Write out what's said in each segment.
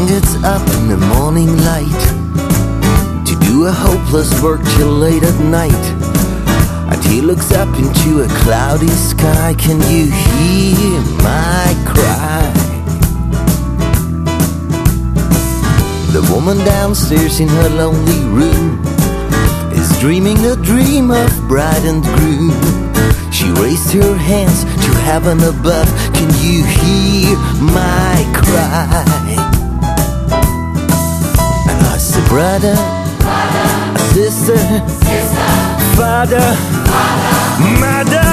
gets up in the morning light to do a hopeless work till late at night, and he looks up into a cloudy sky. Can you hear my cry? The woman downstairs in her lonely room is dreaming a dream of bride and groom. She raised her hands to heaven above. Can you hear my cry? And I say, brother, sister, father, mother,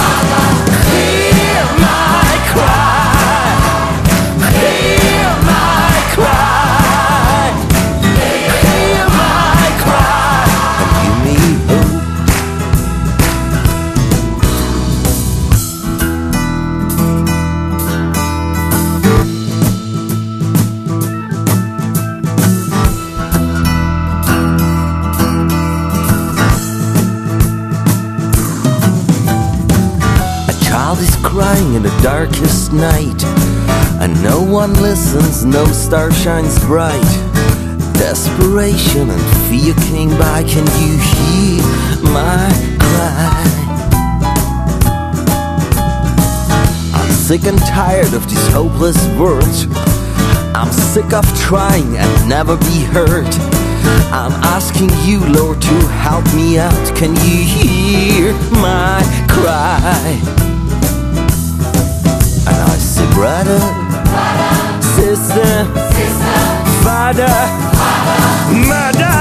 hear my cry, hear my cry, hear my cry, and give me hope. Is crying in the darkest night, and no one listens, no star shines bright. Desperation and fear came by. Can you hear my cry? I'm sick and tired of this hopeless world. I'm sick of trying and never be heard. I'm asking you, Lord, to help me out. Can you hear my cry? And I say, brother, sister, father, mother,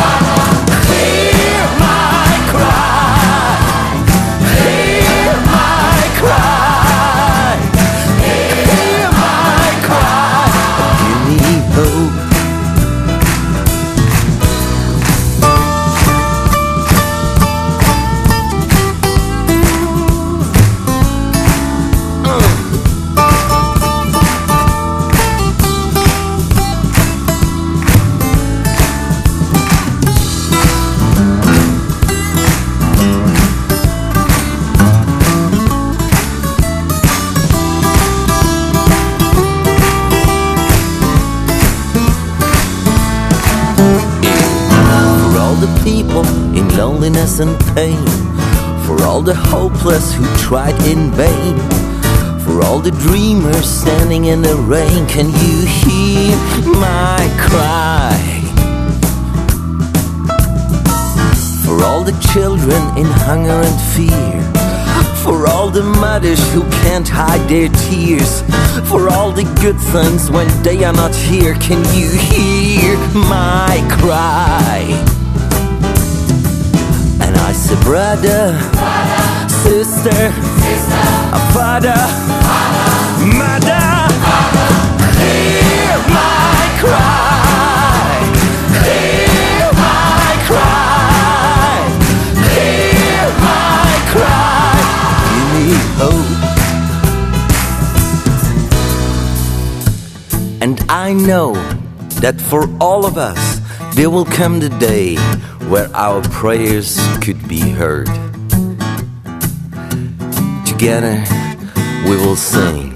hear my cry, hear my cry, hear my cry, give me hope. People in loneliness and pain, for all the hopeless who tried in vain, for all the dreamers standing in the rain. Can you hear my cry? For all the children in hunger and fear, for all the mothers who can't hide their tears, for all the good things when they are not here. Can you hear my cry? And I say, brother, sister, father, mother, hear my cry, hear my cry, hear my cry, give me hope. And I know that for all of us there will come the day where our prayers could be heard. Together we will sing.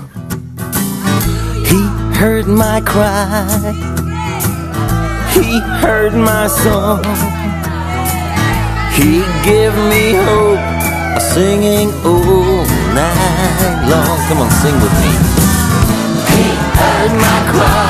He heard my cry, he heard my song, he gave me hope, singing all night long. Come on, sing with me. He heard my cry,